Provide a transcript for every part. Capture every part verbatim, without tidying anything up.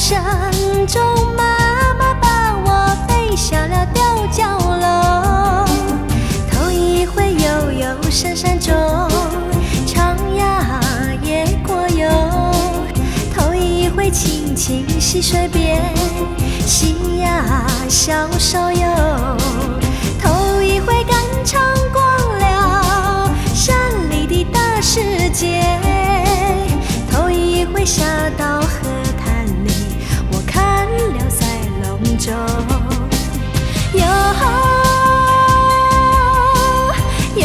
声中，妈妈把我背下了吊脚楼。头一回悠悠深山中，长崖野过游。头一回轻轻溪水边，夕阳小手游。头一回肝肠逛了山里的大世界。头一回下到河滩里，我看了赛龙舟。哟哟，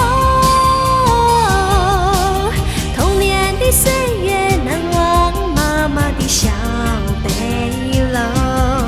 童年的岁月难忘妈妈的小背篓。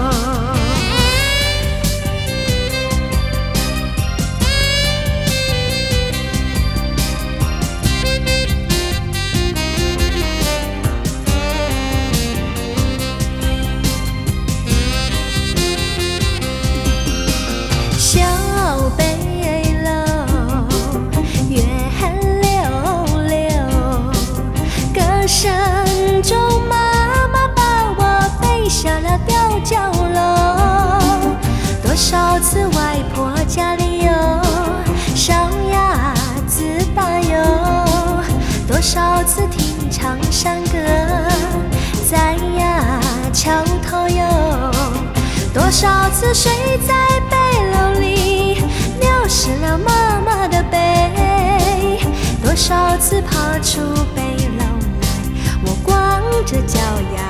声中，妈妈把我背下了吊脚楼。多少次外婆家里有烧鸭子打油，多少次听唱山歌在呀桥头游，多少次睡在背篓里扭湿了妈妈的背，多少次爬出背篓，我光着脚丫